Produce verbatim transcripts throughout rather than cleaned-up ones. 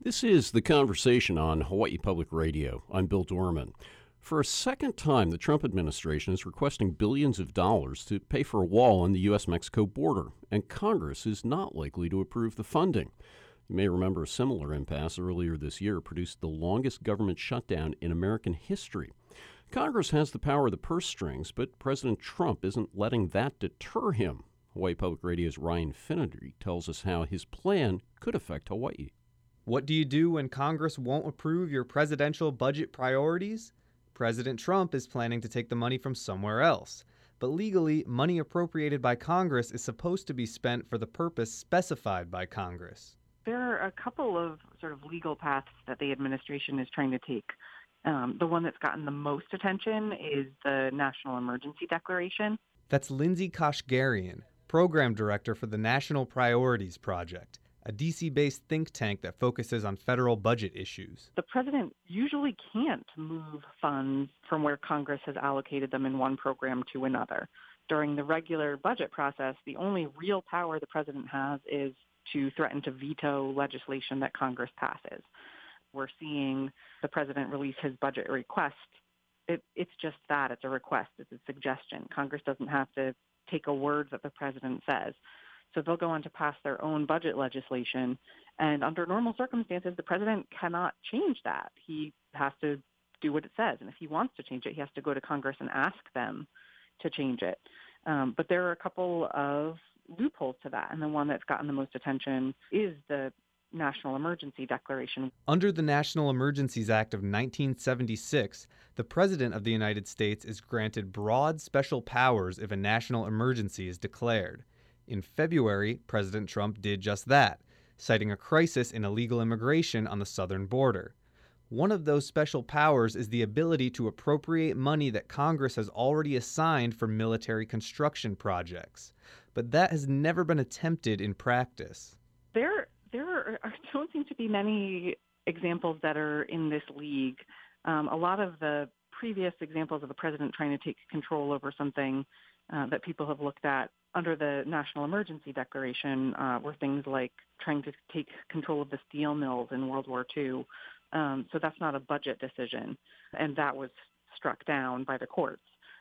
This is The Conversation on Hawaii Public Radio. I'm Bill Dorman. For a second time, the Trump administration is requesting billions of dollars to pay for a wall on the U S Mexico border, and Congress is not likely to approve the funding. You may remember a similar impasse earlier this year produced the longest government shutdown in American history. Congress has the power of the purse strings, but President Trump isn't letting that deter him. Hawaii Public Radio's Ryan Finnerty tells us how his plan could affect Hawaii. What do you do when Congress won't approve your presidential budget priorities? President Trump is planning to take the money from somewhere else. But legally, money appropriated by Congress is supposed to be spent for the purpose specified by Congress. There are a couple of sort of legal paths that the administration is trying to take. Um, the one that's gotten the most attention is the National Emergency Declaration. That's Lindsay Kashgarian, Program Director for the National Priorities Project, a D C-based think tank that focuses on federal budget issues. The president usually can't move funds from where Congress has allocated them in one program to another. During the regular budget process, the only real power the president has is to threaten to veto legislation that Congress passes. We're seeing the president release his budget request. It, it's just that. It's a request. It's a suggestion. Congress doesn't have to take a word that the president says. So they'll go on to pass their own budget legislation. And under normal circumstances, the president cannot change that. He has to do what it says. And if he wants to change it, he has to go to Congress and ask them to change it. Um, but there are a couple of loopholes to that. And the one that's gotten the most attention is the National Emergency Declaration. Under the National Emergencies Act of nineteen seventy-six, the President of the United States is granted broad special powers if a national emergency is declared. In February, President Trump did just that, citing a crisis in illegal immigration on the southern border. One of those special powers is the ability to appropriate money that Congress has already assigned for military construction projects. But that has never been attempted in practice. There, there are, don't seem to be many examples that are in this league. Um, a lot of the previous examples of the president trying to take control over something uh, that people have looked at under the National Emergency Declaration uh, were things like trying to take control of the steel mills in World War Two. Um, so that's not a budget decision, and that was struck down by the courts.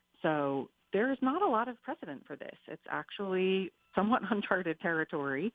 So there is not a lot of precedent for this. It's actually somewhat uncharted territory,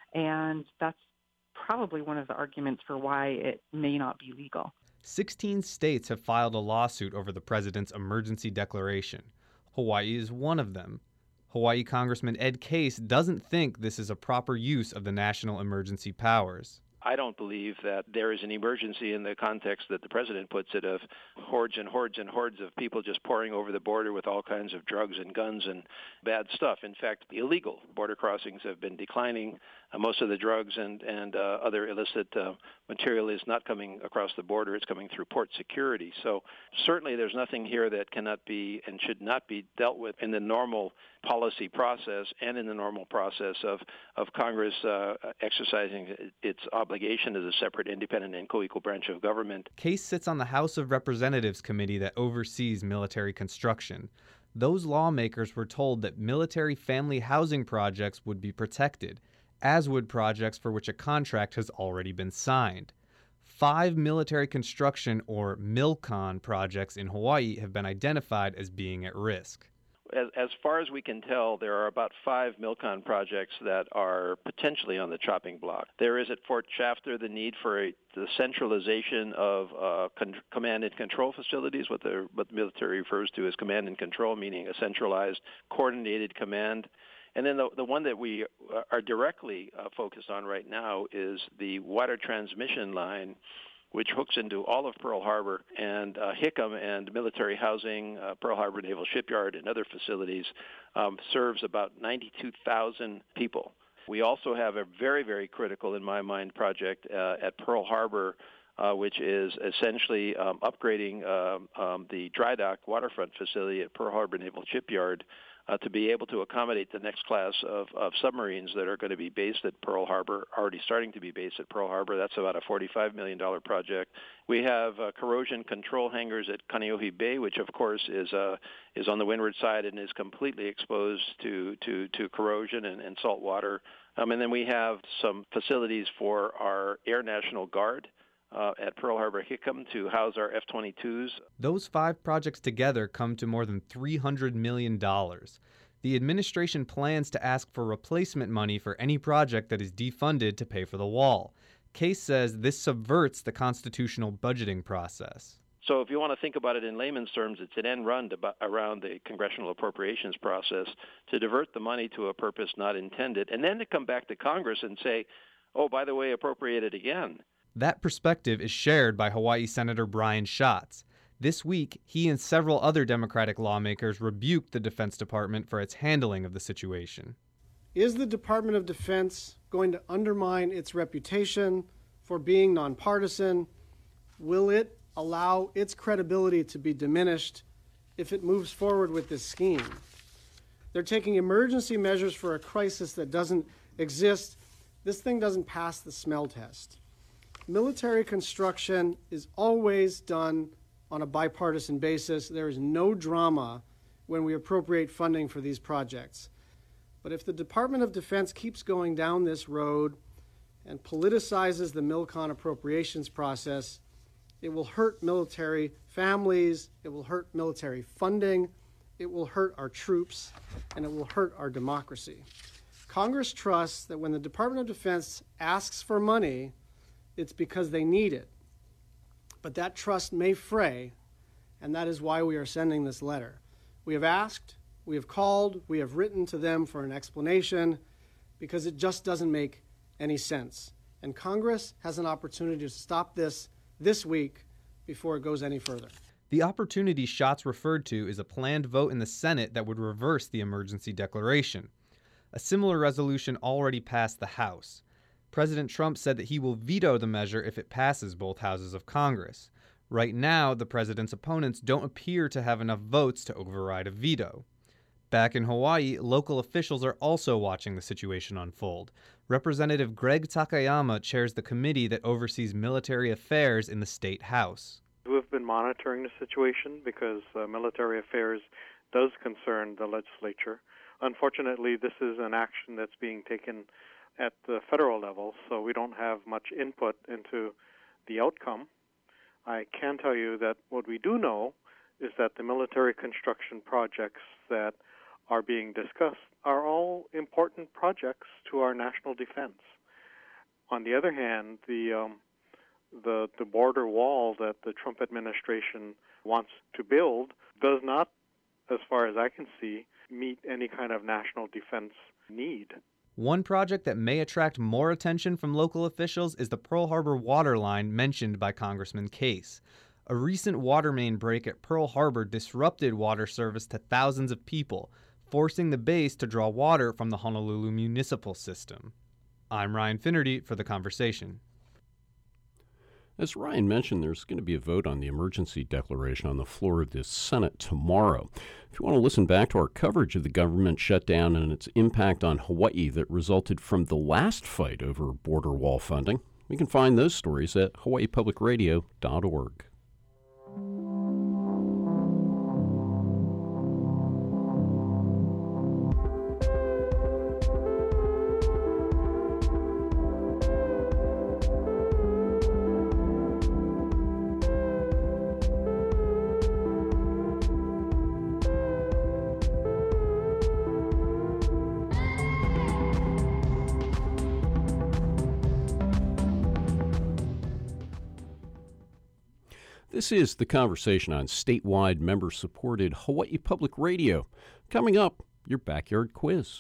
and that's probably one of the arguments for why it may not be legal. Sixteen states have filed a lawsuit over the president's emergency declaration. Hawaii is one of them. Hawaii Congressman Ed Case doesn't think this is a proper use of the national emergency powers. I don't believe that there is an emergency in the context that the president puts it of hordes and hordes and hordes of people just pouring over the border with all kinds of drugs and guns and bad stuff. In fact, illegal border crossings have been declining. Uh, most of the drugs and, and uh, other illicit uh, material is not coming across the border. It's coming through port security. So certainly there's nothing here that cannot be and should not be dealt with in the normal policy process and in the normal process of, of Congress uh, exercising its obligation as a separate, independent, and co-equal branch of government. Case sits on the House of Representatives committee that oversees military construction. Those lawmakers were told that military family housing projects would be protected, as would projects for which a contract has already been signed. Five military construction, or MILCON, projects in Hawaii have been identified as being at risk. As, as far as we can tell, there are about five MILCON projects that are potentially on the chopping block. There is at Fort Shafter the need for a, the centralization of uh, con- command and control facilities, what the, what the military refers to as command and control, meaning a centralized, coordinated command. And then the, the one that we are directly uh, focused on right now is the water transmission line, which hooks into all of Pearl Harbor and uh, Hickam and military housing, uh, Pearl Harbor Naval Shipyard, and other facilities, um, serves about ninety-two thousand people. We also have a very, very critical, in my mind, project uh, at Pearl Harbor, uh, which is essentially um, upgrading uh, um, the dry dock waterfront facility at Pearl Harbor Naval Shipyard uh, to be able to accommodate the next class of, of submarines that are going to be based at Pearl Harbor, already starting to be based at Pearl Harbor. That's about a forty-five million dollars project. We have uh, corrosion control hangars at Kaneohe Bay, which of course is uh, is on the windward side and is completely exposed to to, to corrosion and, and salt water Um, and then we have some facilities for our Air National Guard uh, at Pearl Harbor Hickam to house our F twenty-twos. Those five projects together come to more than three hundred million dollars. The administration plans to ask for replacement money for any project that is defunded to pay for the wall. Case says this subverts the constitutional budgeting process. So if you want to think about it in layman's terms, it's an end run to, around the congressional appropriations process to divert the money to a purpose not intended, and then to come back to Congress and say, oh, by the way, appropriate it again. That perspective is shared by Hawaii Senator Brian Schatz. This week, he and several other Democratic lawmakers rebuked the Defense Department for its handling of the situation. Is the Department of Defense going to undermine its reputation for being nonpartisan? Will it allow its credibility to be diminished if it moves forward with this scheme? They're taking emergency measures for a crisis that doesn't exist. This thing doesn't pass the smell test. Military construction is always done on a bipartisan basis. There is no drama when we appropriate funding for these projects. But if the Department of Defense keeps going down this road and politicizes the MILCON appropriations process, it will hurt military families, it will hurt military funding, it will hurt our troops, and it will hurt our democracy. Congress trusts that when the Department of Defense asks for money, it's because they need it. But that trust may fray, and that is why we are sending this letter. We have asked, we have called, we have written to them for an explanation, because it just doesn't make any sense. And Congress has an opportunity to stop this this week before it goes any further. The opportunity Schatz referred to is a planned vote in the Senate that would reverse the emergency declaration. A similar resolution already passed the House. President Trump said that he will veto the measure if it passes both houses of Congress. Right now, the president's opponents don't appear to have enough votes to override a veto. Back in Hawaii, local officials are also watching the situation unfold. Representative Greg Takayama chairs the committee that oversees military affairs in the state house. We've been monitoring the situation because uh, military affairs does concern the legislature. Unfortunately, this is an action that's being taken at the federal level, so we don't have much input into the outcome. I can tell you that what we do know is that the military construction projects that are being discussed are all important projects to our national defense. On the other hand, the um, the the border wall that the Trump administration wants to build does not, as far as I can see, meet any kind of national defense need. One project that may attract more attention from local officials is the Pearl Harbor water line mentioned by Congressman Case. A recent water main break at Pearl Harbor disrupted water service to thousands of people, forcing the base to draw water from the Honolulu municipal system. I'm Ryan Finnerty for The Conversation. As Ryan mentioned, there's going to be a vote on the emergency declaration on the floor of the Senate tomorrow. If you want to listen back to our coverage of the government shutdown and its impact on Hawaii that resulted from the last fight over border wall funding, you can find those stories at hawaii public radio dot org. This is The Conversation on statewide member-supported Hawaii Public Radio. Coming up, your backyard quiz.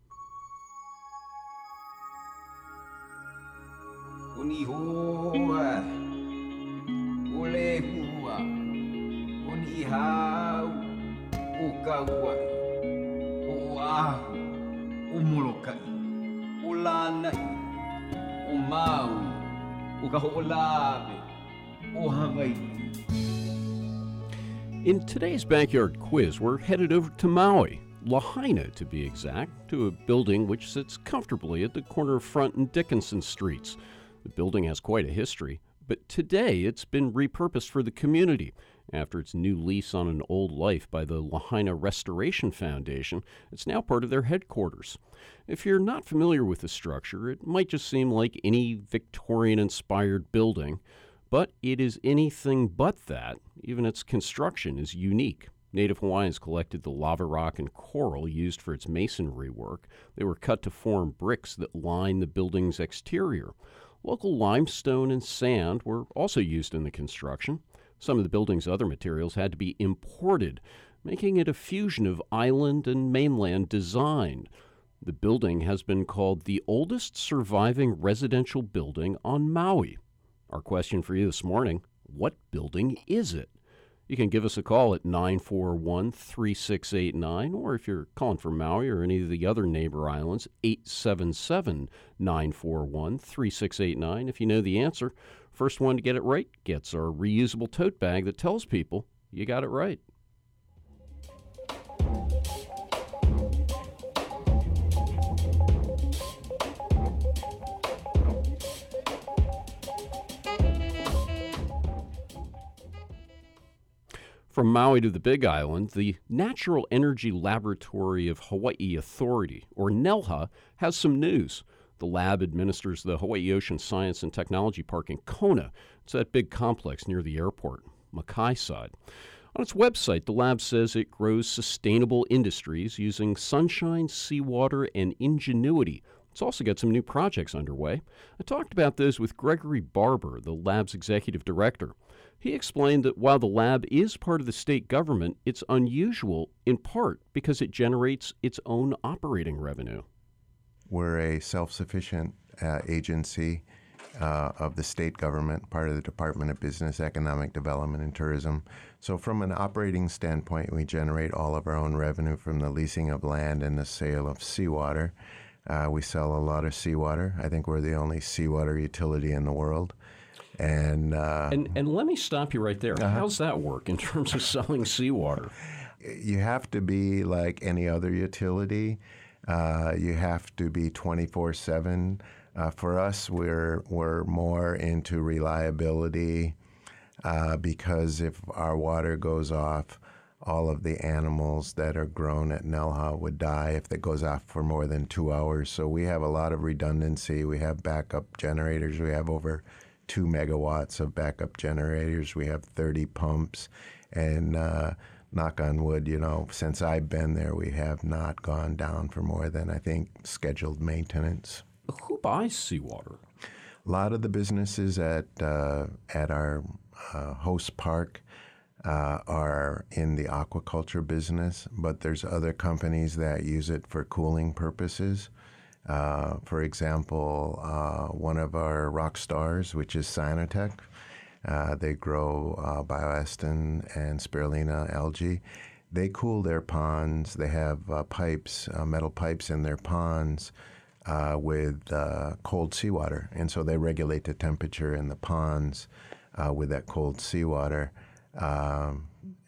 In today's backyard quiz, we're headed over to Maui, Lahaina to be exact, to a building which sits comfortably at the corner of Front and Dickinson Streets. The building has quite a history, but today it's been repurposed for the community. After its new lease on an old life by the Lahaina Restoration Foundation, it's now part of their headquarters. If you're not familiar with the structure, it might just seem like any Victorian-inspired building, but it is anything but that. Even its construction is unique. Native Hawaiians collected the lava rock and coral used for its masonry work. They were cut to form bricks that line the building's exterior. Local limestone and sand were also used in the construction. Some of the building's other materials had to be imported, making it a fusion of island and mainland design. The building has been called the oldest surviving residential building on Maui. Our question for you this morning, what building is it? You can give us a call at nine four one, three six eight nine, or if you're calling from Maui or any of the other neighbor islands, eight seven seven, nine four one, three six eight nine. If you know the answer, first one to get it right gets our reusable tote bag that tells people you got it right. From Maui to the Big Island, the Natural Energy Laboratory of Hawaii Authority, or NELHA, has some news. The lab administers the Hawaii Ocean Science and Technology Park in Kona. It's that big complex near the airport, Makai side. On its website, the lab says it grows sustainable industries using sunshine, seawater, and ingenuity. It's also got some new projects underway. I talked about those with Gregory Barber, the lab's executive director. He explained that while the lab is part of the state government, it's unusual in part because it generates its own operating revenue. We're a self-sufficient uh, agency uh, of the state government, part of the Department of Business, Economic Development, and Tourism. So from an operating standpoint, we generate all of our own revenue from the leasing of land and the sale of seawater. Uh, we sell a lot of seawater. I think we're the only seawater utility in the world. And, uh, and and let me stop you right there. Uh-huh. How's that work in terms of selling seawater? You have to be like any other utility. Uh, you have to be twenty-four seven. Uh, for us, we're we're more into reliability uh, because if our water goes off, all of the animals that are grown at NELHA would die if it goes off for more than two hours. So we have a lot of redundancy. We have backup generators. We have over two megawatts of backup generators. We have thirty pumps. And uh, knock on wood, you know, since I've been there, we have not gone down for more than, I think, scheduled maintenance. Who buys seawater? A lot of the businesses at, uh, at our uh, host park uh, are in the aquaculture business, but there's other companies that use it for cooling purposes. Uh, for example, uh, one of our rock stars, which is Sinotech, uh, they grow uh, bioestin and spirulina algae. They cool their ponds. They have uh, pipes, uh, metal pipes in their ponds uh, with uh, cold seawater. And so they regulate the temperature in the ponds uh, with that cold seawater. Um,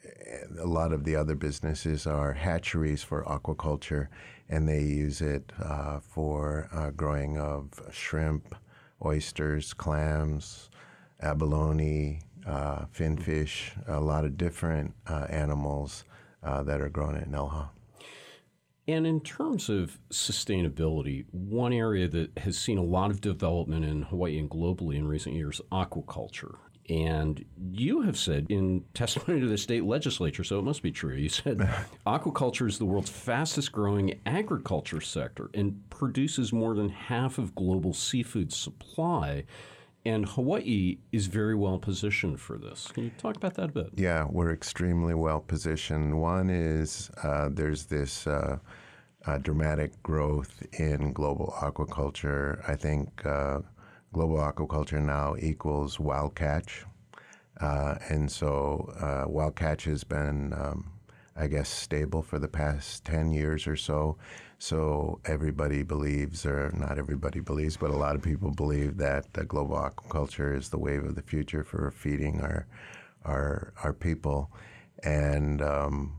a lot of the other businesses are hatcheries for aquaculture, and they use it uh, for uh, growing of shrimp, oysters, clams, abalone, uh, finfish, a lot of different uh, animals uh, that are grown at NELHA. And in terms of sustainability, one area that has seen a lot of development in Hawaii and globally in recent years, aquaculture. And you have said in testimony to the state legislature, so it must be true, you said aquaculture is the world's fastest growing agriculture sector and produces more than half of global seafood supply. And Hawaii is very well positioned for this. Can you talk about that a bit? Yeah, we're extremely well positioned. One is uh, there's this uh, uh, dramatic growth in global aquaculture. I think uh, global aquaculture now equals wild catch. Uh, and so uh, wild catch has been, um, I guess, stable for the past ten years or so. So everybody believes, or not everybody believes, but a lot of people believe that the global aquaculture is the wave of the future for feeding our our our people. And, um,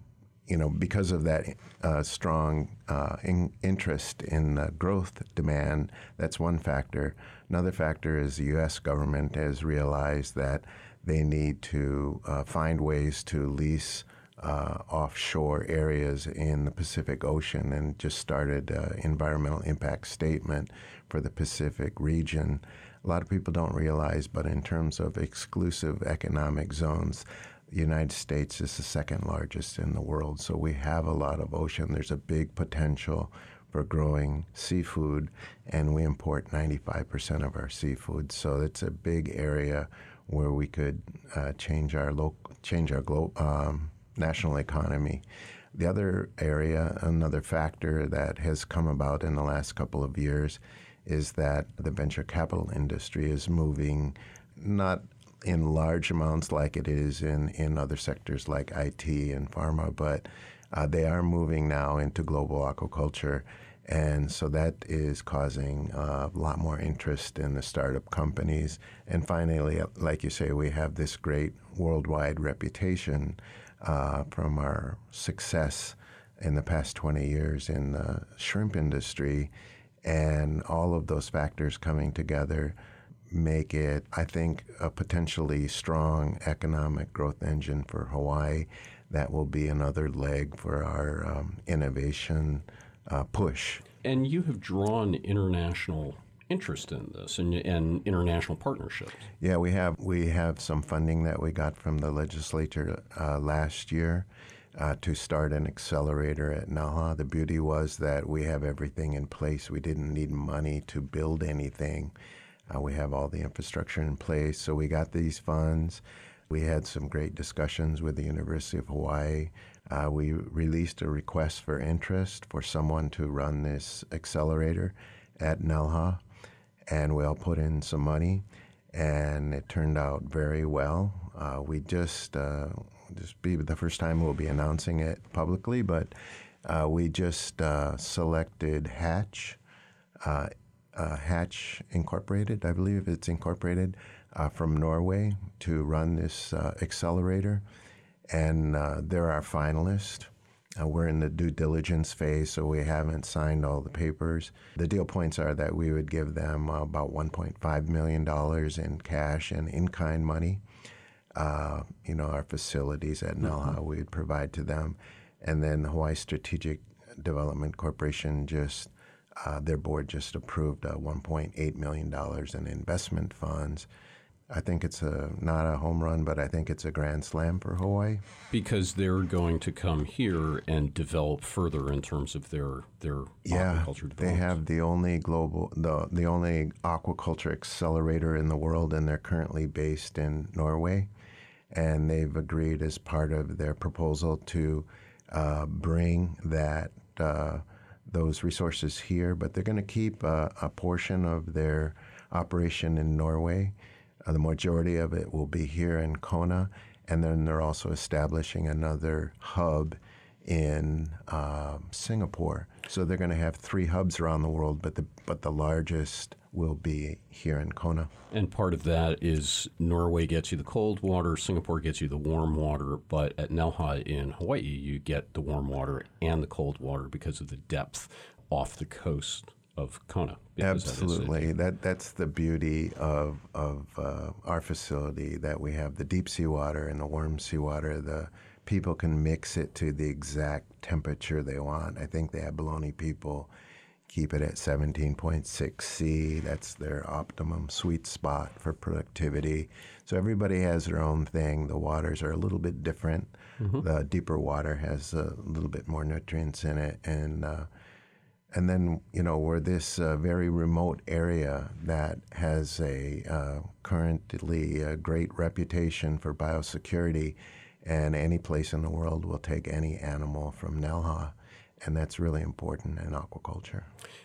you know, because of that uh, strong uh, in interest in uh, growth demand, that's one factor. Another factor is the U S government has realized that they need to uh, find ways to lease uh, offshore areas in the Pacific Ocean, and just started an environmental impact statement for the Pacific region. A lot of people don't realize, but in terms of exclusive economic zones, the United States is the second largest in the world, so we have a lot of ocean. There's a big potential for growing seafood, and we import ninety-five percent of our seafood, so it's a big area where we could uh, change our local, change our glo- um, national economy. The other area, another factor that has come about in the last couple of years, is that the venture capital industry is moving not in large amounts like it is in, in other sectors like I T and pharma, but uh, they are moving now into global aquaculture. And so that is causing uh, a lot more interest in the startup companies. And finally, like you say, we have this great worldwide reputation uh, from our success in the past twenty years in the shrimp industry. And all of those factors coming together make it, I think, a potentially strong economic growth engine for Hawaii that will be another leg for our um, innovation uh, push. And you have drawn international interest in this and, and international partnerships. Yeah, we have. We have some funding that we got from the legislature uh, last year uh, to start an accelerator at NELHA. The beauty was that we have everything in place. We didn't need money to build anything. Uh, we have all the infrastructure in place, so we got these funds. We had some great discussions with the University of Hawaii. Uh, we released a request for interest for someone to run this accelerator at NELHA, and we all put in some money, and it turned out very well. Uh, we just, uh, just be the first time we'll be announcing it publicly, but uh, we just uh, selected Hatch, uh, uh, Hatch Incorporated, I believe it's incorporated, uh, from Norway to run this uh, accelerator. And uh, they're our finalists. Uh, we're in the due diligence phase, so we haven't signed all the papers. The deal points are that we would give them uh, about one point five million dollars in cash and in-kind money. Uh, you know, our facilities at NELHA, mm-hmm. we would provide to them. And then the Hawaii Strategic Development Corporation just, uh, their board just approved uh, one point eight million dollars in investment funds. I think it's a not a home run, but I think it's a grand slam for Hawaii. Because they're going to come here and develop further in terms of their their yeah, aquaculture development. They have the only global the the only aquaculture accelerator in the world, and they're currently based in Norway. And they've agreed as part of their proposal to uh, bring that uh, those resources here, but they're going to keep uh, a portion of their operation in Norway. Uh, the majority of it will be here in Kona, and then they're also establishing another hub in uh, Singapore. So they're going to have three hubs around the world, but the but the largest will be here in Kona. And part of that is Norway gets you the cold water, Singapore gets you the warm water, but at NELHA in Hawaii, you get the warm water and the cold water because of the depth off the coast of Kona. Absolutely. That, that that's the beauty of of uh, our facility, that we have the deep sea water and the warm sea water. The people can mix it to the exact temperature they want. I think the abalone people keep it at seventeen point six C. That's their optimum sweet spot for productivity. So everybody has their own thing. The waters are a little bit different. Mm-hmm. The deeper water has a little bit more nutrients in it, and uh, And then, you know, we're this uh, very remote area that has a uh, currently a great reputation for biosecurity, and any place in the world will take any animal from NELHA, and that's really important in aquaculture.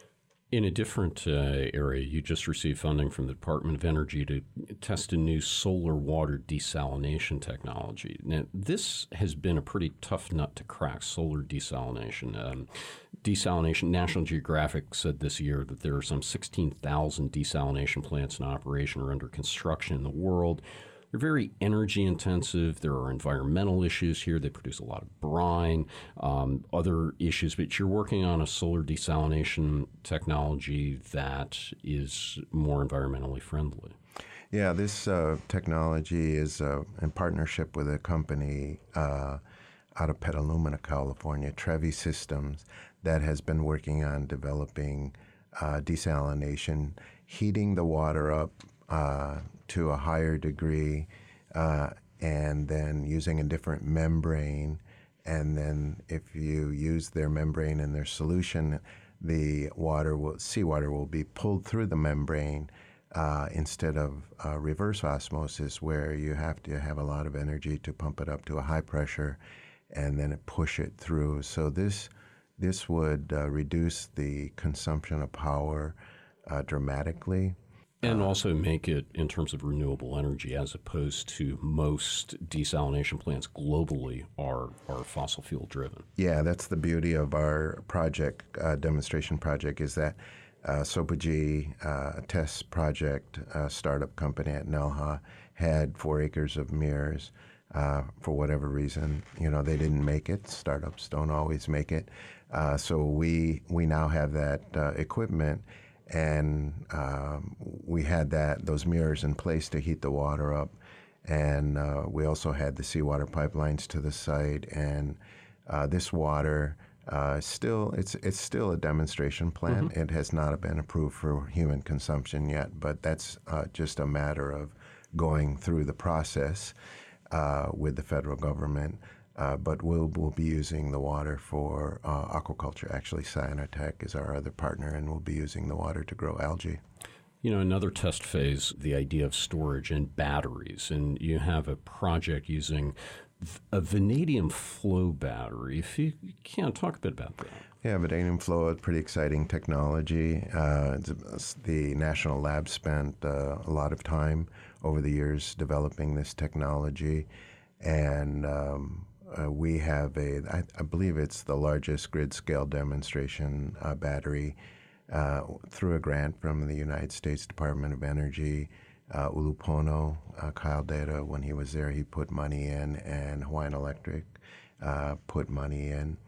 In a different uh, area, you just received funding from the Department of Energy to test a new solar water desalination technology. Now, this has been a pretty tough nut to crack, solar desalination. Um, desalination, National Geographic said this year that there are some sixteen thousand desalination plants in operation or under construction in the world. They're very energy intensive. There are environmental issues here. They produce a lot of brine, um, other issues. But you're working on a solar desalination technology that is more environmentally friendly. Yeah, this uh, technology is uh, in partnership with a company uh, out of Petaluma, California, Trevi Systems, that has been working on developing uh, desalination, heating the water up uh, to a higher degree, uh, and then using a different membrane. And then if you use their membrane in their solution, the water will, seawater will be pulled through the membrane uh, instead of uh, reverse osmosis, where you have to have a lot of energy to pump it up to a high pressure and then push it through. So this this would uh, reduce the consumption of power uh, dramatically. And also make it in terms of renewable energy, as opposed to most desalination plants globally are, are fossil fuel driven. Yeah, that's the beauty of our project, uh, demonstration project, is that uh, Sopogy, uh, a test project, uh, startup company at Nelha, had four acres of mirrors. Uh, for whatever reason, you know, they didn't make it. Startups don't always make it. Uh, so we we now have that uh, equipment. And um, we had that those mirrors in place to heat the water up, and uh, we also had the seawater pipelines to the site. And uh, this water uh, still it's it's still a demonstration plant. Mm-hmm. It has not been approved for human consumption yet, but that's uh, just a matter of going through the process uh, with the federal government. Uh, but we'll, we'll be using the water for uh, aquaculture. Actually, Cyanotech is our other partner, and we'll be using the water to grow algae. You know, another test phase, the idea of storage and batteries. And you have a project using a vanadium flow battery. If you can, talk a bit about that. Yeah, vanadium flow is pretty exciting technology. Uh, the National Lab spent uh, a lot of time over the years developing this technology. And um, Uh, we have a, I, I believe it's the largest grid-scale demonstration uh, battery uh, through a grant from the United States Department of Energy. Uh, Ulupono, uh, Kyle Data, when he was there, he put money in, and Hawaiian Electric uh, put money in.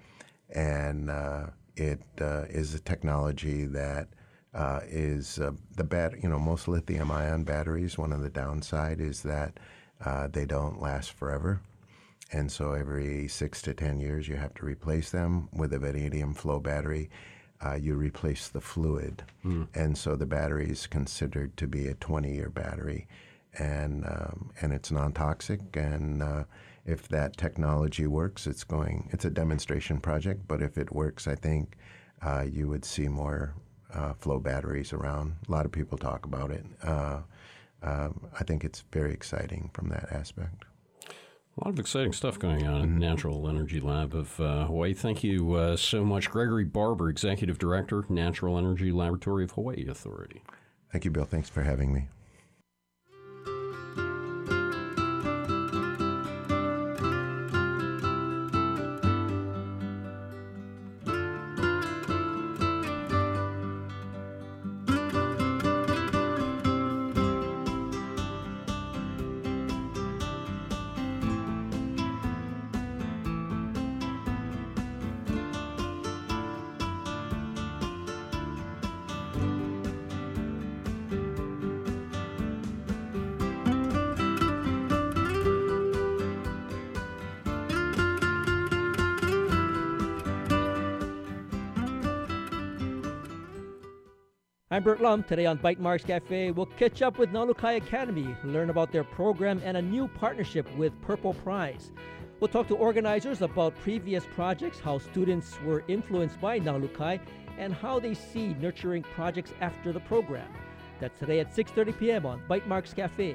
And uh, it uh, is a technology that uh, is uh, the bat. You know, most lithium-ion batteries, one of the downside is that uh, they don't last forever. And so every six to ten years, you have to replace them. With a vanadium flow battery, uh, you replace the fluid. Mm. And so the battery is considered to be a twenty-year battery. And um, and it's non-toxic. And uh, if that technology works, it's going, it's a demonstration project. But if it works, I think uh, you would see more uh, flow batteries around. A lot of people talk about it. Uh, uh, I think it's very exciting from that aspect. A lot of exciting stuff going on at the Natural Energy Lab of uh, Hawaii. Thank you uh, so much, Gregory Barber, Executive Director, Natural Energy Laboratory of Hawaii Authority. Thank you, Bill. Thanks for having me. I'm Bert Lum. Today on Bytemarks Cafe, we'll catch up with Nalukai Academy, learn about their program and a new partnership with Purple Prize. We'll talk to organizers about previous projects, how students were influenced by Nalukai, and how they see nurturing projects after the program. That's today at six thirty p.m. on Bytemarks Cafe.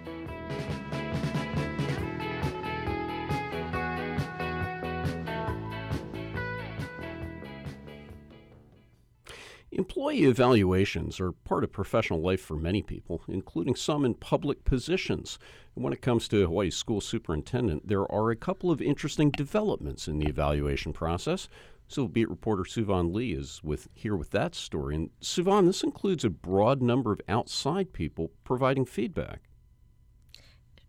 Employee evaluations are part of professional life for many people, including some in public positions. And when it comes to Hawaii's school superintendent, there are a couple of interesting developments in the evaluation process. Civil Beat reporter Suvan Lee is with here with that story. And Suvan, this includes a broad number of outside people providing feedback.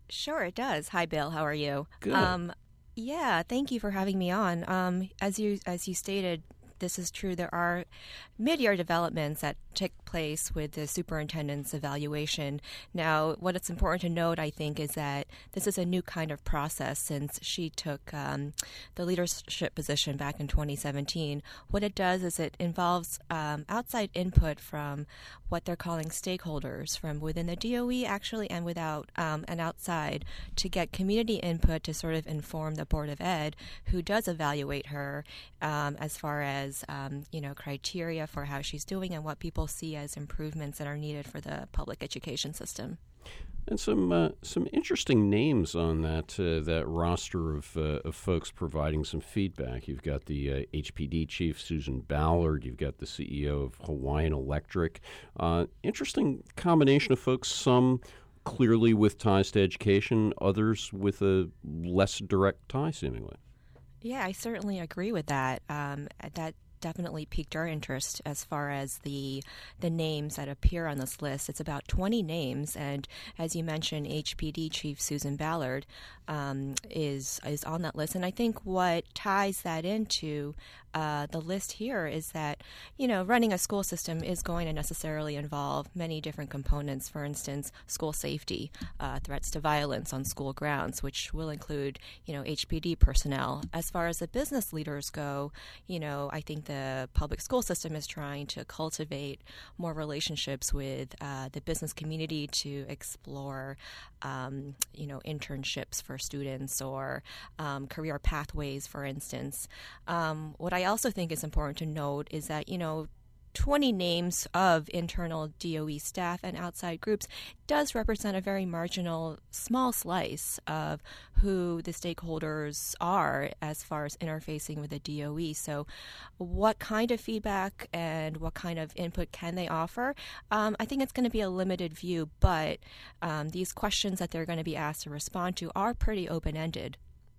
Sure, it does. Hi, Bill. How are you? Good. Um, yeah, thank you for having me on. Um, as you as you stated, this is true. There are mid-year developments that take place with the superintendent's evaluation. Now, what it's important to note, I think, is that this is a new kind of process since she took um, the leadership position back in twenty seventeen. What it does is it involves um, outside input from what they're calling stakeholders from within the D O E, actually, and without um, and outside, to get community input to sort of inform the Board of Ed, who does evaluate her um, as far as um, you know criteria for how she's doing and what people see as improvements that are needed for the public education system. And some uh, some interesting names on that uh, that roster of, uh, of folks providing some feedback. You've got the uh, H P D chief, Susan Ballard. You've got the C E O of Hawaiian Electric. Uh, interesting combination of folks, some clearly with ties to education, others with a less direct tie, seemingly. Yeah, I certainly agree with that. Um, that definitely piqued our interest as far as the the names that appear on this list. It's about twenty names, and as you mentioned, H P D Chief Susan Ballard um, is is on that list. And I think what ties that into uh, the list here is that, you know, running a school system is going to necessarily involve many different components. For instance, school safety, uh, threats to violence on school grounds, which will include, you know, H P D personnel. As far as the business leaders go, you know, I think the public school system is trying to cultivate more relationships with uh, the business community to explore, um, you know, internships for students or um, career pathways, for instance. Um, what I also think is important to note is that, you know, twenty names of internal D O E staff and outside groups does represent a very marginal, small slice of who the stakeholders are as far as interfacing with the D O E. So what kind of feedback and what kind of input can they offer? Um, I think it's going to be a limited view, but um, these questions that they're going to be asked to respond to are pretty open-ended.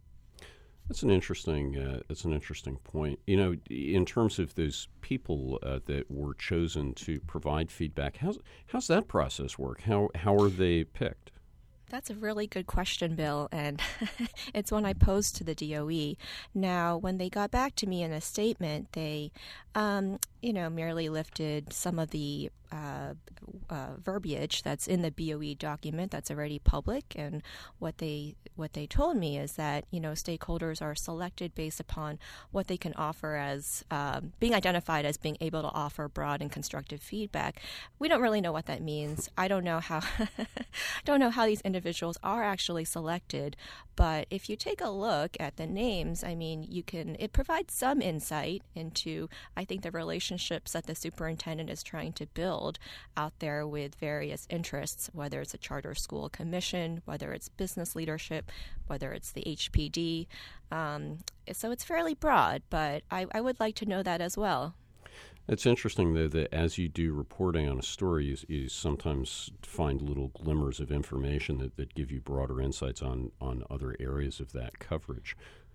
That's an interesting. Uh, that's an interesting point. You know, in terms of those people uh, that were chosen to provide feedback, how's how's that process work? How how are they picked? That's a really good question, Bill, and it's one I posed to the D O E. Now, when they got back to me in a statement, they, um, you know, merely lifted some of the uh, uh, verbiage that's in the B O E document that's already public, and what they what they told me is that, you know, stakeholders are selected based upon what they can offer as um, being identified as being able to offer broad and constructive feedback. We don't really know what that means. I don't know how don't know how these individuals are actually selected, but if you take a look at the names, I mean, you can it provides some insight into, I think, the relationships that the superintendent is trying to build out there with various interests, whether it's a charter school commission, whether it's business leadership, whether it's the H P D. Um, so it's fairly broad, but I, I would like to know that as well. It's interesting, though, that as you do reporting on a story, you, you sometimes find little glimmers of information that, that give you broader insights on, on other areas of that coverage.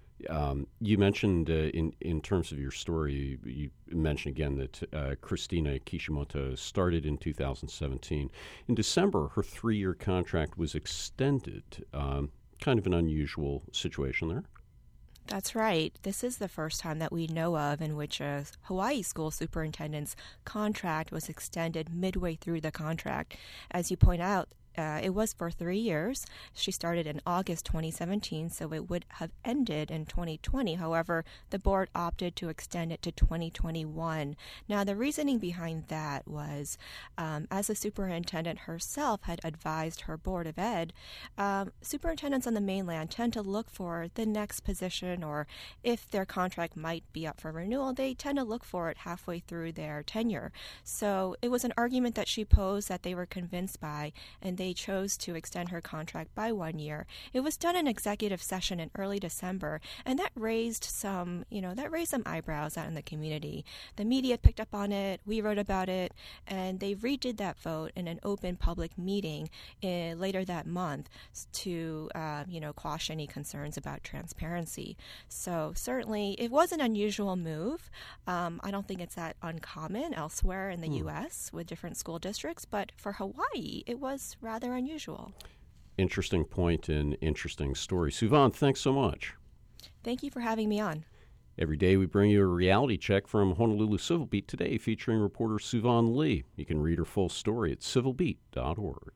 Um, you mentioned uh, in, in terms of your story, you, you mentioned again that uh, Christina Kishimoto started in two thousand seventeen. In December, her three-year contract was extended. Um, kind of an unusual situation there. That's right. This is the first time that we know of in which a Hawaii school superintendent's contract was extended midway through the contract. As you point out, Uh, it was for three years. She started in August twenty seventeen, so it would have ended in twenty twenty. However, the board opted to extend it to twenty twenty-one. Now, the reasoning behind that was, um, as the superintendent herself had advised her Board of Ed, um, superintendents on the mainland tend to look for the next position, or if their contract might be up for renewal, they tend to look for it halfway through their tenure. So it was an argument that she posed that they were convinced by, and they They chose to extend her contract by one year. It was done in executive session in early December, and that raised some, you know, that raised some eyebrows out in the community. The media picked up on it. We wrote about it, and they redid that vote in an open public meeting uh, later that month to, uh, you know, quash any concerns about transparency. So certainly, it was an unusual move. Um, I don't think it's that uncommon elsewhere in the mm. U S with different school districts, but for Hawaii, it was rather rather unusual. Interesting point and interesting story. Suvan, thanks so much. Thank you for having me on. Every day we bring you a reality check from Honolulu Civil Beat, today featuring reporter Suvan Lee. You can read her full story at civil beat dot org.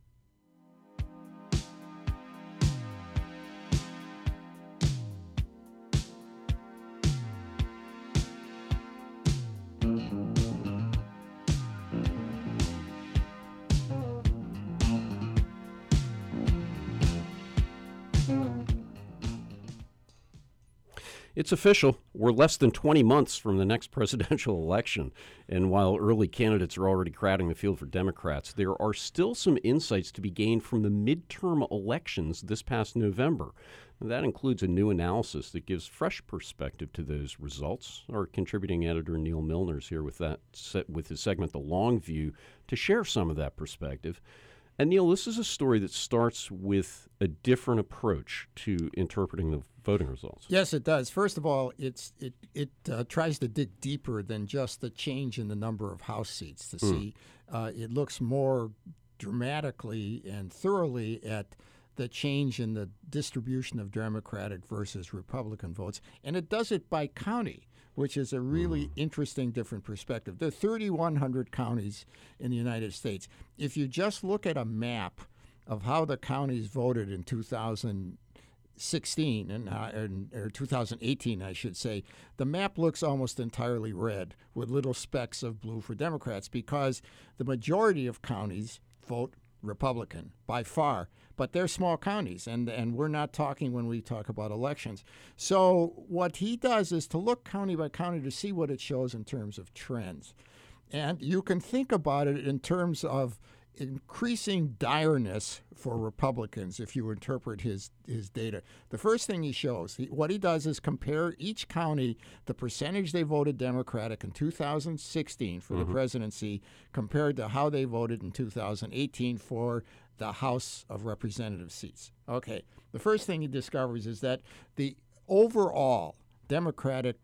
It's official. We're less than twenty months from the next presidential election. And while early candidates are already crowding the field for Democrats, there are still some insights to be gained from the midterm elections this past November. And that includes a new analysis that gives fresh perspective to those results. Our contributing editor, Neil Milner, is here with, that, with his segment, The Long View, to share some of that perspective. And Neil, this is a story that starts with a different approach to interpreting the voting results. Yes, it does. First of all, it's it it uh, tries to dig deeper than just the change in the number of House seats to mm. see. Uh, it looks more dramatically and thoroughly at the change in the distribution of Democratic versus Republican votes, and it does it by county, which is a really mm. interesting different perspective. There are thirty-one hundred counties in the United States. If you just look at a map of how the counties voted in two thousand sixteen and uh, or two thousand eighteen, I should say, the map looks almost entirely red with little specks of blue for Democrats because the majority of counties vote Republican by far, but they're small counties, and, and we're not talking when we talk about elections. So what he does is to look county by county to see what it shows in terms of trends. And you can think about it in terms of increasing direness for Republicans if you interpret his, his data. The first thing he shows, he, what he does is compare each county, the percentage they voted Democratic in two thousand sixteen for mm-hmm. the presidency compared to how they voted in two thousand eighteen for the House of Representative seats. Okay, the first thing he discovers is that the overall Democratic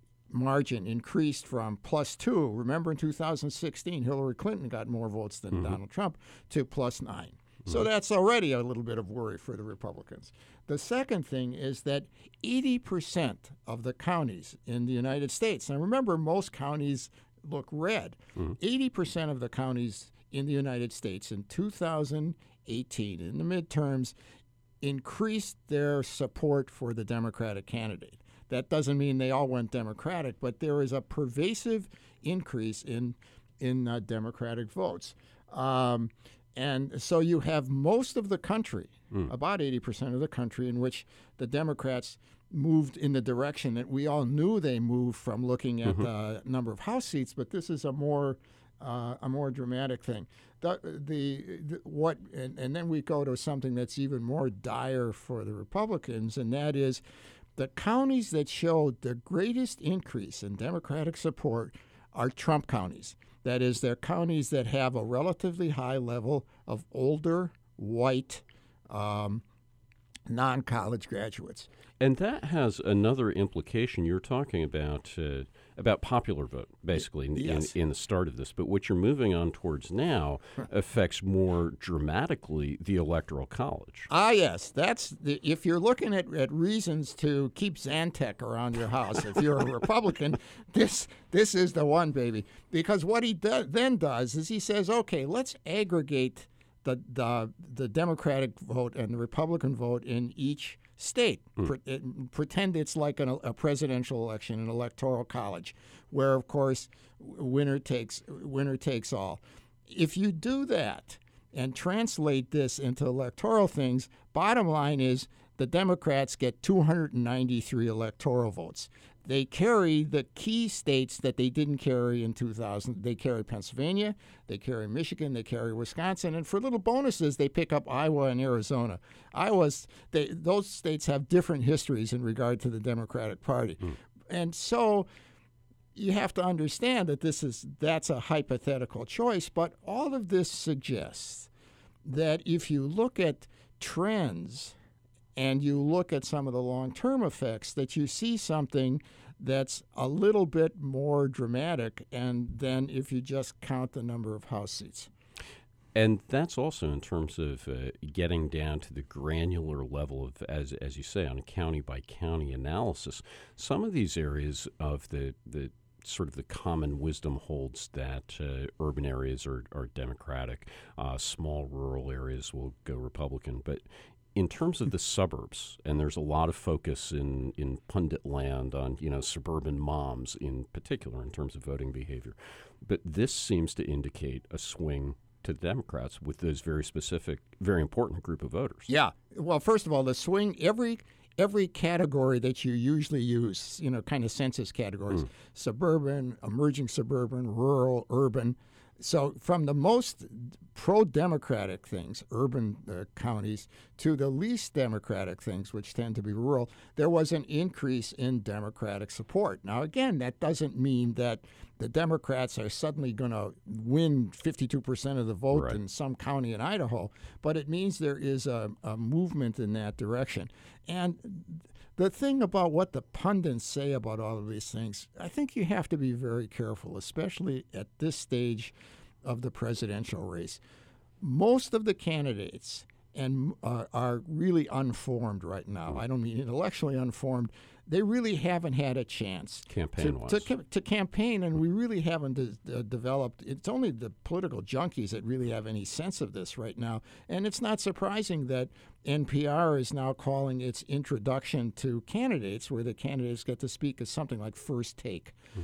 margin increased from plus two. Remember, in two thousand sixteen, Hillary Clinton got more votes than mm-hmm. Donald Trump, to plus nine. Mm-hmm. So that's already a little bit of worry for the Republicans. The second thing is that eighty percent of the counties in the United States, and remember, most counties look red, mm-hmm. eighty percent of the counties in the United States in two thousand eighteen, in the midterms, increased their support for the Democratic candidate. That doesn't mean they all went Democratic, but there is a pervasive increase in in uh, Democratic votes. Um, and so you have most of the country, mm. about eighty percent of the country, in which the Democrats moved in the direction that we all knew they moved from looking at mm-hmm. the number of House seats, but this is a more uh, a more dramatic thing. The, the, the what and, and then we go to something that's even more dire for the Republicans, and that is the counties that showed the greatest increase in Democratic support are Trump counties. That is, they're counties that have a relatively high level of older, white, um, non-college graduates. And that has another implication. You're talking about uh, about popular vote, basically, in, yes. in, in the start of this. But what you're moving on towards now affects more dramatically the Electoral College. Ah, yes. That's the, if you're looking at, at reasons to keep Zantac around your house, if you're a Republican, this this is the one, baby. Because what he do, then does is he says, okay, let's aggregate the the the Democratic vote and the Republican vote in each state. Mm. Pre- it, pretend it's like an, a presidential election, an electoral college, where of course winner takes winner takes all. If you do that and translate this into electoral things, bottom line is the Democrats get two hundred ninety-three electoral votes. They carry the key states that they didn't carry in two thousand. They carry Pennsylvania, they carry Michigan, they carry Wisconsin, and for little bonuses, they pick up Iowa and Arizona. Iowa's, they, those states have different histories in regard to the Democratic Party. Mm. And so you have to understand that this is that's a hypothetical choice, but all of this suggests that if you look at trends and you look at some of the long-term effects, that you see something that's a little bit more dramatic and than if you just count the number of House seats. And that's also in terms of uh, getting down to the granular level of, as as you say, on a county by county analysis. Some of these areas of the the sort of the common wisdom holds that uh, urban areas are, are Democratic, uh, small rural areas will go Republican. But in terms of the suburbs, and there's a lot of focus in, in pundit land on, you know, suburban moms in particular in terms of voting behavior. But this seems to indicate a swing to the Democrats with those very specific, very important group of voters. Yeah. Well, first of all, the swing, every every category that you usually use, you know, kind of census categories, mm. suburban, emerging suburban, rural, urban. So from the most pro-democratic things, urban uh, counties, to the least democratic things, which tend to be rural, there was an increase in Democratic support. Now, again, that doesn't mean that the Democrats are suddenly going to win fifty-two percent of the vote right. in some county in Idaho, but it means there is a, a movement in that direction. And the thing about what the pundits say about all of these things, I think you have to be very careful, especially at this stage of the presidential race. Most of the candidates and uh, are really unformed right now. I don't mean intellectually unformed. They really haven't had a chance campaign-wise. To, to, to campaign, and we really haven't de- uh, developed. It's only the political junkies that really have any sense of this right now. And it's not surprising that N P R is now calling its introduction to candidates, where the candidates get to speak, as something like First Take. Mm-hmm.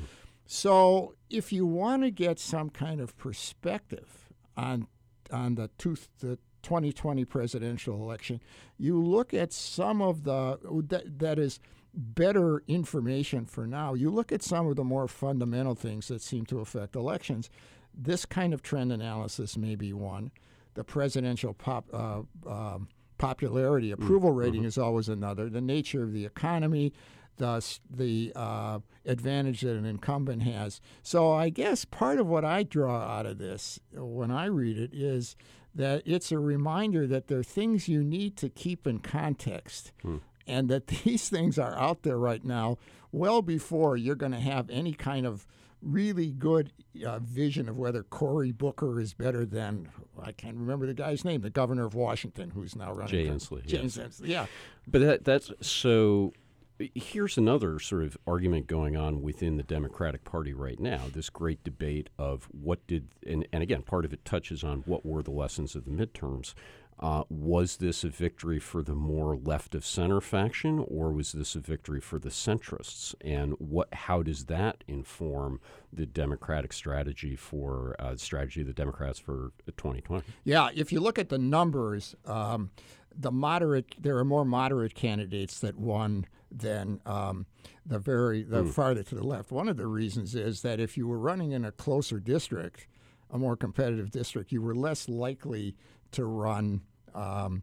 So if you want to get some kind of perspective on on the, two, the twenty twenty presidential election, you look at some of the that, that is better information for now. You look at some of the more fundamental things that seem to affect elections. This kind of trend analysis may be one. The presidential pop, uh, um, popularity approval mm-hmm. rating is always another. The nature of the economy, thus the uh, advantage that an incumbent has. So I guess part of what I draw out of this when I read it is that it's a reminder that there are things you need to keep in context. Mm. And that these things are out there right now well before you're going to have any kind of really good uh, vision of whether Cory Booker is better than, I can't remember the guy's name, the governor of Washington, who's now running. Jay Inslee. Jay yes. Inslee, yeah. But that, that's so. Here's another sort of argument going on within the Democratic Party right now, this great debate of what did, and, and again, part of it touches on what were the lessons of the midterms. Uh, was this a victory for the more left-of-center faction, or was this a victory for the centrists? And what? How does that inform the Democratic strategy for uh, strategy of the Democrats for twenty twenty? Yeah, if you look at the numbers, um, the moderate there are more moderate candidates that won than um, the very the mm. farther to the left. One of the reasons is that if you were running in a closer district, a more competitive district, you were less likely to run um,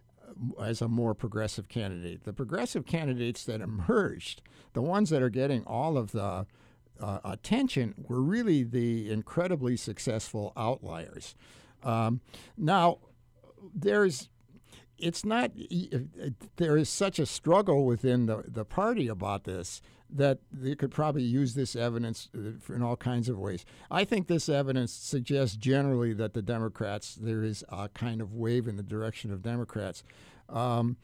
as a more progressive candidate. The progressive candidates that emerged, the ones that are getting all of the uh, attention, were really the incredibly successful outliers. Um, now, there's it's not there is such a struggle within the, the party about this that they could probably use this evidence in all kinds of ways. I think this evidence suggests generally that the Democrats, there is a kind of wave in the direction of Democrats. Um,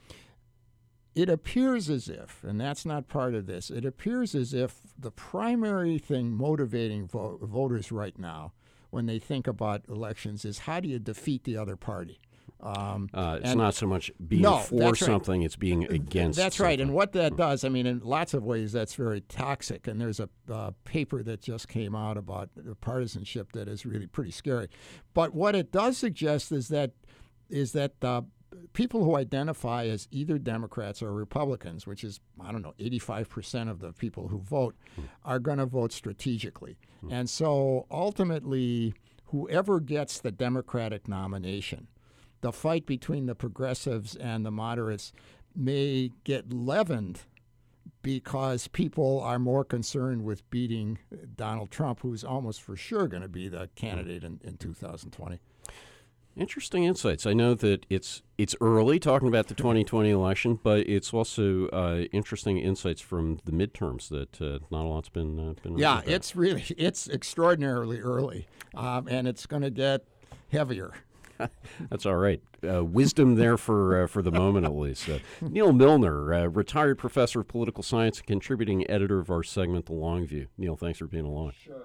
it appears as if, and that's not part of this, it appears as if the primary thing motivating vo- voters right now when they think about elections is how do you defeat the other party? Um, uh, it's not so much being no, for something, right. It's being against That's something. right. And what that does, I mean, in lots of ways, that's very toxic. And there's a uh, paper that just came out about partisanship that is really pretty scary. But what it does suggest is that is that uh, people who identify as either Democrats or Republicans, which is, I don't know, eighty-five percent of the people who vote, hmm. are going to vote strategically. Hmm. And so ultimately, whoever gets the Democratic nomination, the fight between the progressives and the moderates may get leavened because people are more concerned with beating Donald Trump, who's almost for sure going to be the candidate in, in two thousand twenty. Interesting insights. I know that it's it's early talking about the twenty twenty election, but it's also uh, interesting insights from the midterms that uh, not a lot's been uh, been. Yeah, it's really it's extraordinarily early, um, and it's going to get heavier. That's all right. Uh, wisdom there for uh, for the moment, at least. Uh, Neil Milner, uh, retired professor of political science and contributing editor of our segment, The Long View. Neil, thanks for being along. Sure.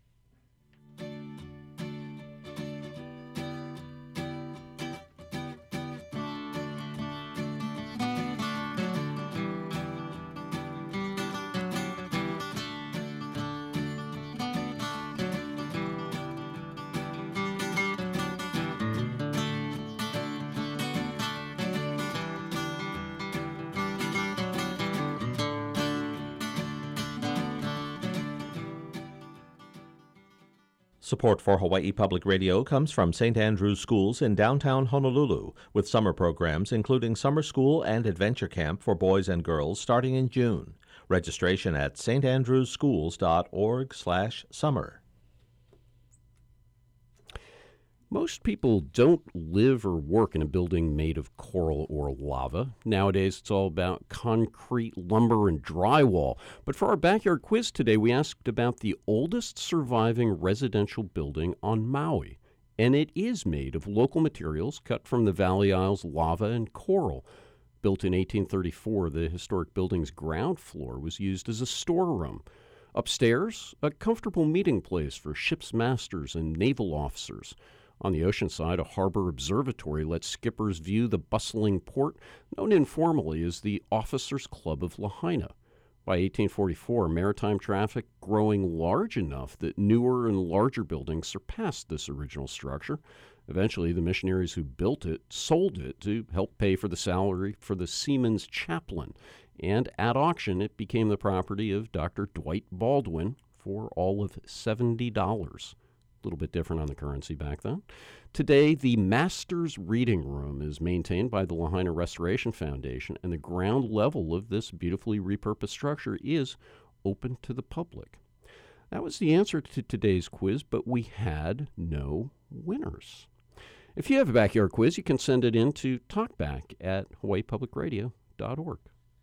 Support for Hawaii Public Radio comes from Saint Andrew's Schools in downtown Honolulu, with summer programs including summer school and adventure camp for boys and girls starting in June. Registration at s t andrews schools dot org slash summer. Most people don't live or work in a building made of coral or lava. Nowadays, it's all about concrete, lumber, and drywall. But for our backyard quiz today, we asked about the oldest surviving residential building on Maui. And it is made of local materials cut from the Valley Isles lava and coral. Built in eighteen thirty-four, the historic building's ground floor was used as a storeroom. Upstairs, a comfortable meeting place for ship's masters and naval officers. On the ocean side, a harbor observatory lets skippers view the bustling port, known informally as the Officers' Club of Lahaina. By eighteen forty-four, maritime traffic growing large enough that newer and larger buildings surpassed this original structure. Eventually, the missionaries who built it sold it to help pay for the salary for the seaman's chaplain. And at auction, it became the property of Doctor Dwight Baldwin for all of seventy dollars. A little bit different on the currency back then. Today, the Master's Reading Room is maintained by the Lahaina Restoration Foundation, and the ground level of this beautifully repurposed structure is open to the public. That was the answer to today's quiz, but we had no winners. If you have a backyard quiz, you can send it in to talkback at hawaii public radio dot org.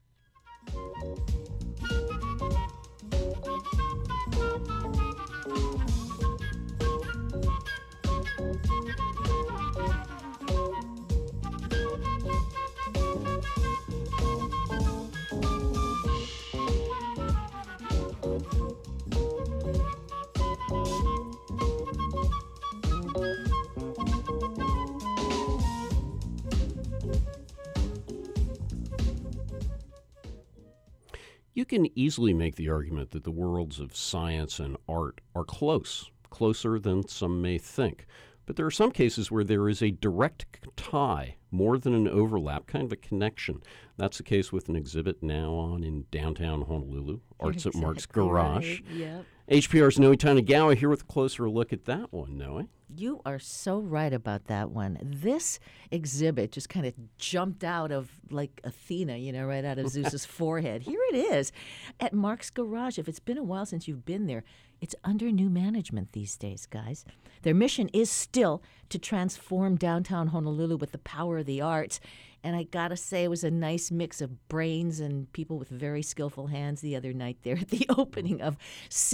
You can easily make the argument that the worlds of science and art are close, closer than some may think. But there are some cases where there is a direct tie, more than an overlap, kind of a connection. That's the case with an exhibit now on in downtown Honolulu, Arts at Mark's Garage. Right. Yep. H P R's Noe Tanagawa here with a closer look at that one, Noe. You are so right about that one. This exhibit just kind of jumped out of like Athena, you know, right out of Zeus's forehead. Here it is at Mark's Garage. If it's been a while since you've been there, it's under new management these days, guys. Their mission is still to transform downtown Honolulu with the power of the arts. And I gotta say, it was a nice mix of brains and people with very skillful hands the other night there at the opening of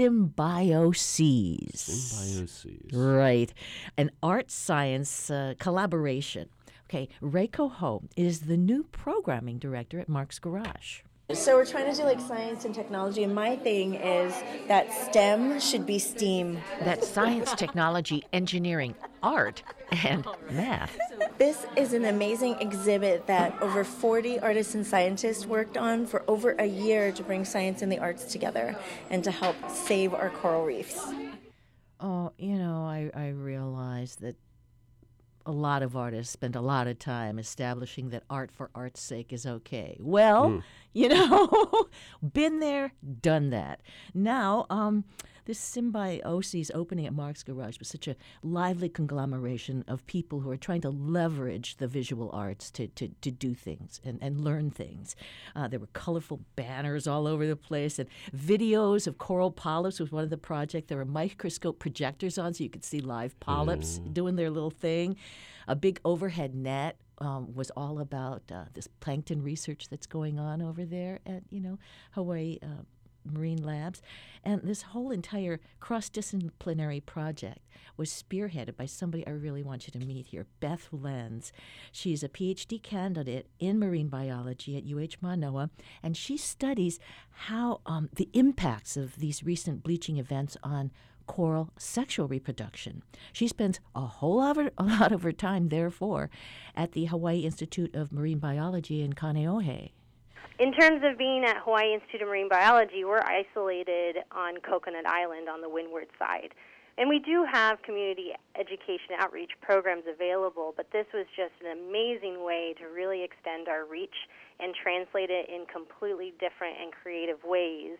Symbioses. Symbioses. Right. An art science uh, collaboration. Okay, Reiko Ho is the new programming director at Mark's Garage. So we're trying to do like science and technology, and my thing is that STEM should be STEAM. That's science, technology, engineering, art, and math. This is an amazing exhibit that over forty artists and scientists worked on for over a year to bring science and the arts together and to help save our coral reefs. Oh, you know, I, I realize that a lot of artists spend a lot of time establishing that art for art's sake is okay. Well, mm. you know, been there, done that. Now, um, this Symbioses opening at Mark's Garage was such a lively conglomeration of people who are trying to leverage the visual arts to, to, to do things and, and learn things. Uh, there were colorful banners all over the place, and videos of coral polyps was one of the projects. There were microscope projectors on so you could see live polyps mm. doing their little thing. A big overhead net um, was all about uh, this plankton research that's going on over there at, you know, Hawaii uh, Marine Labs. And this whole entire cross-disciplinary project was spearheaded by somebody I really want you to meet here, Beth Lenz. She's a P H D candidate in marine biology at U H Manoa, and she studies how um, the impacts of these recent bleaching events on coral sexual reproduction. She spends a whole lot of, her, a lot of her time, therefore, at the Hawaii Institute of Marine Biology in Kaneohe. In terms of being at Hawaii Institute of Marine Biology, we're isolated on Coconut Island on the windward side. And we do have community education outreach programs available, but this was just an amazing way to really extend our reach and translate it in completely different and creative ways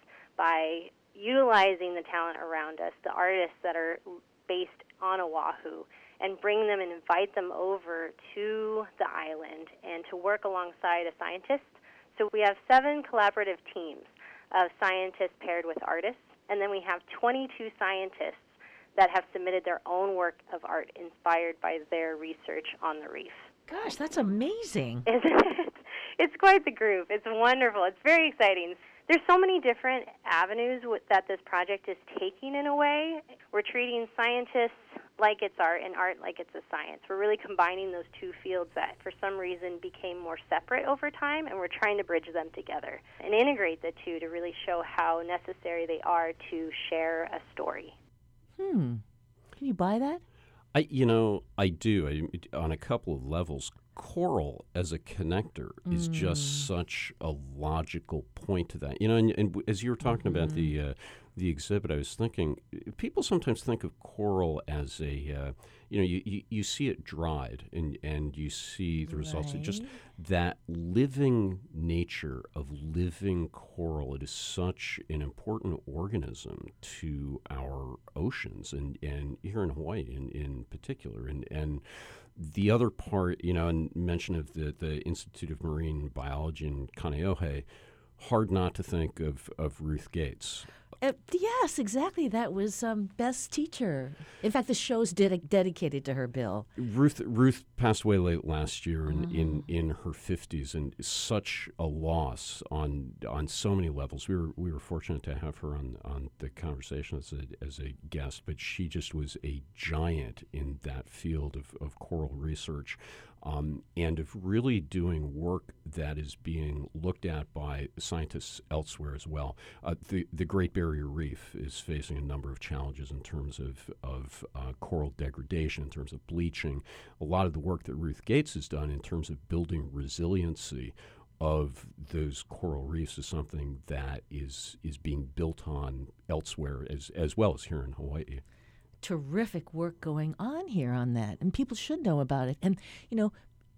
by utilizing the talent around us, the artists that are based on Oahu, and bring them and invite them over to the island and to work alongside a scientist. So we have seven collaborative teams of scientists paired with artists, and then we have twenty-two scientists that have submitted their own work of art inspired by their research on the reef. Gosh, that's amazing. Isn't it? It's quite the group. It's wonderful. It's very exciting. There's so many different avenues that this project is taking in a way. We're treating scientists like it's art and art like it's a science. We're really combining those two fields that for some reason became more separate over time, and we're trying to bridge them together and integrate the two to really show how necessary they are to share a story. Hmm. Can you buy that? I, you know, I do. I, on a couple of levels. Coral as a connector mm. is just such a logical point to that. You know, and, and as you were talking mm-hmm. about the uh, the exhibit, I was thinking people sometimes think of coral as a, uh, you know, you, you, you see it dried and, and you see the results right. of just that living nature of living coral. It is such an important organism to our oceans and, and here in Hawaii in, in particular. And, and the other part, you know, and mention of the, the Institute of Marine Biology in Kaneohe, hard not to think of, of Ruth Gates. Uh, yes, exactly. That was um, Best Teacher. In fact, the show's ded- dedicated to her, Bill. Ruth Ruth passed away late last year in, oh. in, in her fifties, and such a loss on on so many levels. We were we were fortunate to have her on, on the conversation as a, as a guest, but she just was a giant in that field of, of coral research. Um, and of really doing work that is being looked at by scientists elsewhere as well. Uh, the, the Great Barrier Reef is facing a number of challenges in terms of, of uh, coral degradation, in terms of bleaching. A lot of the work that Ruth Gates has done in terms of building resiliency of those coral reefs is something that is is being built on elsewhere as as well as here in Hawaii. Terrific work going on here on that, and people should know about it. And, you know,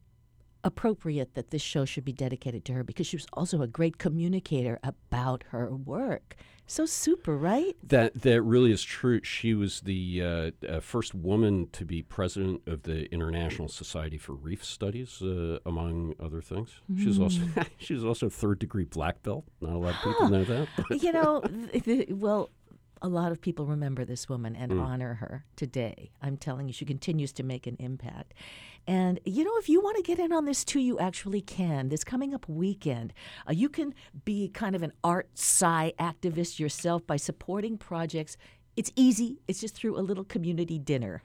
appropriate that this show should be dedicated to her because she was also a great communicator about her work. So super, right? That that really is true. She was the uh, uh, first woman to be president of the International Society for Reef Studies, uh, among other things. Mm. She was also she was also third degree black belt. Not a lot of people huh. know that. But. You know, th- th- well. A lot of people remember this woman and mm. honor her today. I'm telling you, she continues to make an impact. And, you know, if you want to get in on this too, you actually can. This coming up weekend, uh, you can be kind of an art sci activist yourself by supporting projects. It's easy. It's just through a little community dinner.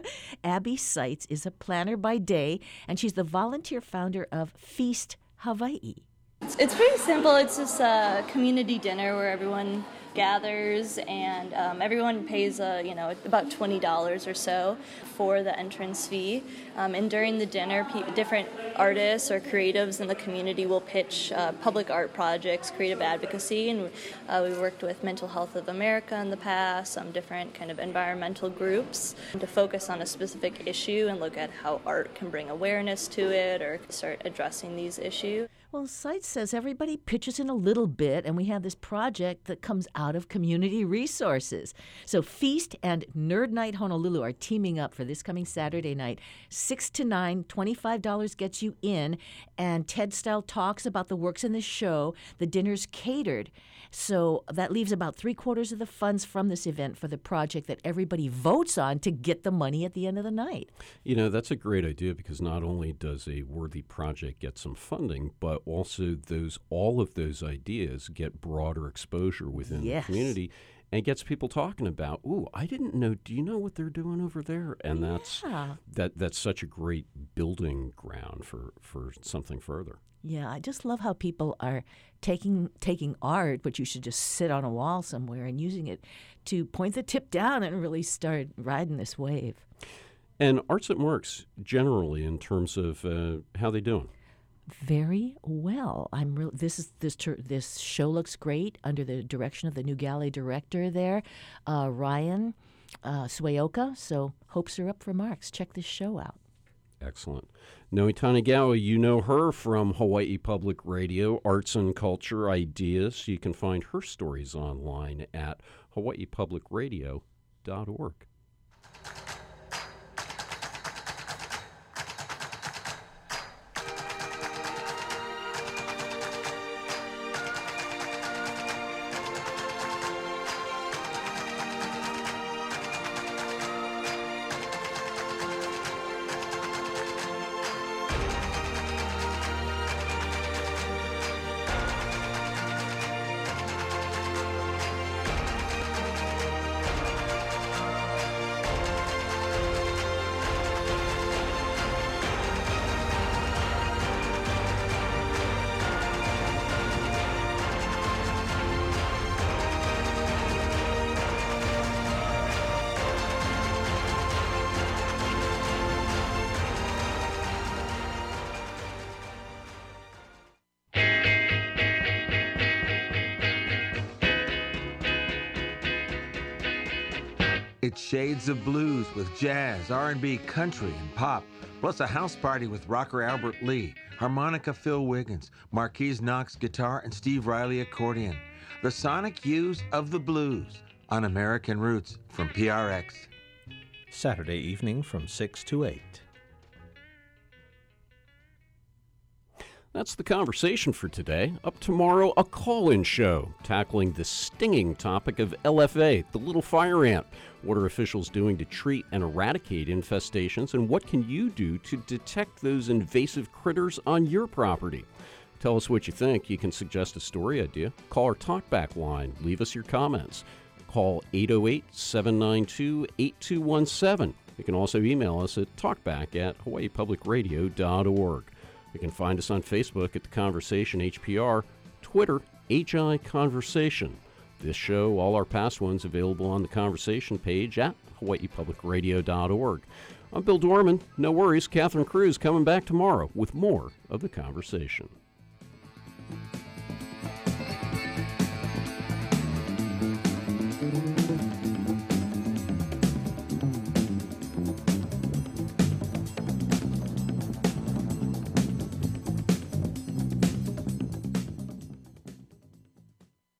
Abby Seitz is a planner by day, and she's the volunteer founder of Feast Hawaii. It's, it's pretty simple. It's just a community dinner where everyone gathers and um, everyone pays uh, you know about twenty dollars or so for the entrance fee, um, and during the dinner pe- different artists or creatives in the community will pitch uh, public art projects, creative advocacy, and uh, we worked with Mental Health of America in the past, some different kind of environmental groups to focus on a specific issue and look at how art can bring awareness to it or start addressing these issues. Well, Seitz says everybody pitches in a little bit, and we have this project that comes out of community resources. So Feast and Nerd Night Honolulu are teaming up for this coming Saturday night, six to nine, twenty-five dollars gets you in, and Ted Style talks about the works in the show. The dinner's catered. So that leaves about three quarters of the funds from this event for the project that everybody votes on to get the money at the end of the night. You know, that's a great idea because not only does a worthy project get some funding, but also those all of those ideas get broader exposure within Yes. the community and gets people talking about, ooh, I didn't know, do you know what they're doing over there? And that's Yeah. that that's such a great building ground for, for something further. Yeah, I just love how people are taking taking art, which you should just sit on a wall somewhere, and using it to point the tip down and really start riding this wave. And Arts at Marks, generally, in terms of uh, how they doing? Very well. I'm real. This is this tur- this show looks great under the direction of the new galley director there, uh, Ryan uh, Sueoka. So hopes are up for Marks. Check this show out. Excellent. Noe Tanigawa, you know her from Hawaii Public Radio, Arts and Culture Ideas. You can find her stories online at hawaii public radio dot org. It's shades of blues with jazz, R and B, country, and pop, plus a house party with rocker Albert Lee, harmonica Phil Wiggins, Marquise Knox guitar, and Steve Riley accordion. The sonic hues of the blues on American Roots from P R X. Saturday evening from six to eight. That's the conversation for today. Up tomorrow, a call-in show tackling the stinging topic of L F A, the little fire ant. What are officials doing to treat and eradicate infestations, and what can you do to detect those invasive critters on your property? Tell us what you think. You can suggest a story idea. Call our talkback line. Leave us your comments. Call eight oh eight, seven nine two, eight two one seven. You can also email us at talkback at hawaii public radio dot org. You can find us on Facebook at The Conversation H P R, Twitter, H I Conversation. This show, all our past ones, available on the Conversation page at hawaii public radio dot org. I'm Bill Dorman. No worries, Catherine Cruz coming back tomorrow with more of The Conversation.